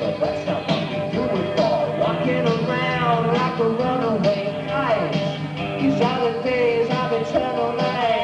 but that's not what we do it for. Walking around like a runaway kite. These are the days of eternal night.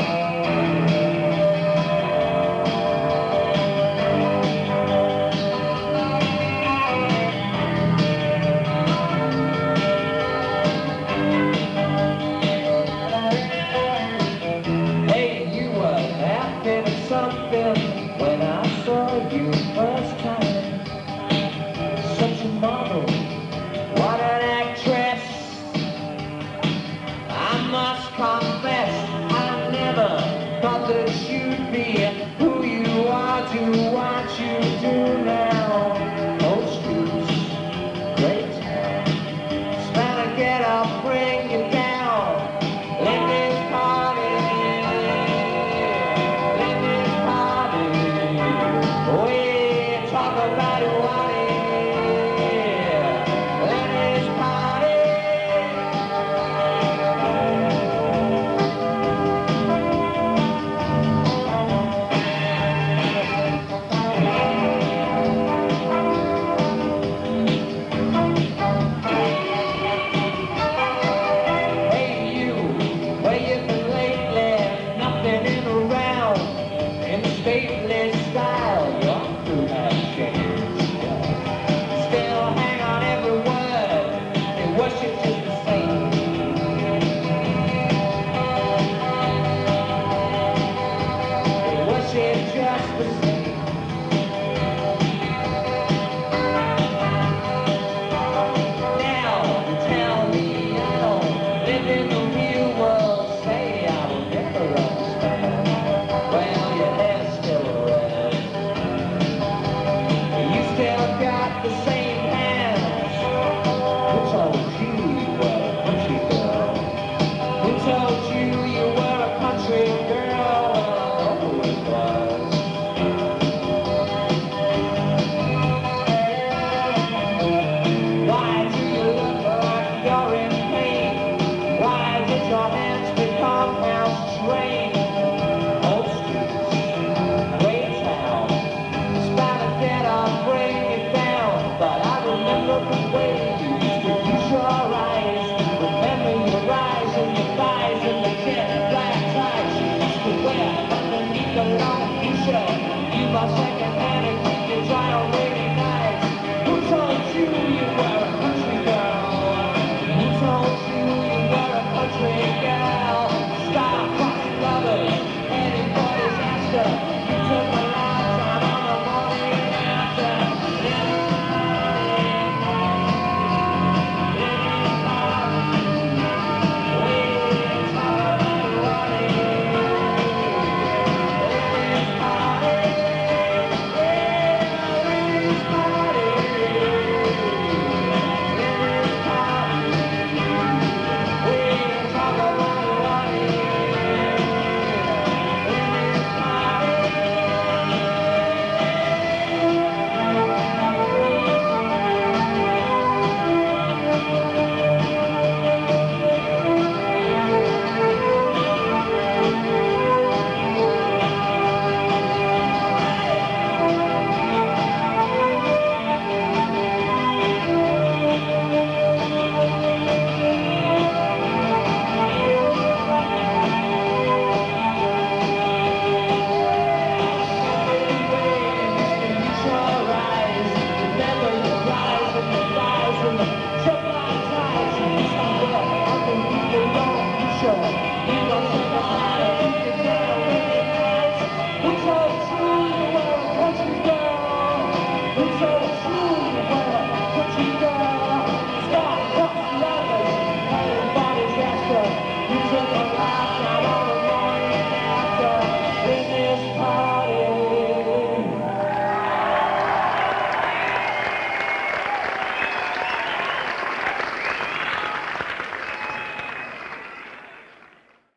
Hey, you were laughing at something when I saw you first time. Such a model, what an actress. I must confess, I never thought that you'd be who you are. Do what you do now. Old streets, great town. Trying to get up, bring you down. Let this party, let this party. We talk about it, what it. Let this party. Hey you, where you been lately? Nothing in around. In stately style, your crew has changed. Still hang on every word. They worship just the same. They worship just the same. Now tell me I don't live in the real world. Say I will never understand. Well, your hair's still red. You still got the same hands. Who told you you were a country girl? Who told you you were a country girl? Well, I know who it was. Why do you look like you're in pain? Why did your hands become house trained? Old streets, great town. Trying to get up, bring it down. But I remember the way you used to use your eyes. Remember your eyes and your thighs and the jet black ties you used to wear underneath the long t-shirt. You bought secondhand and keep it dry on rainy nights. Who told you you were a country girl? Who told you you were a country girl? Star-crossed lovers, heading for disaster. You took a lifetime on the morning after. Sure.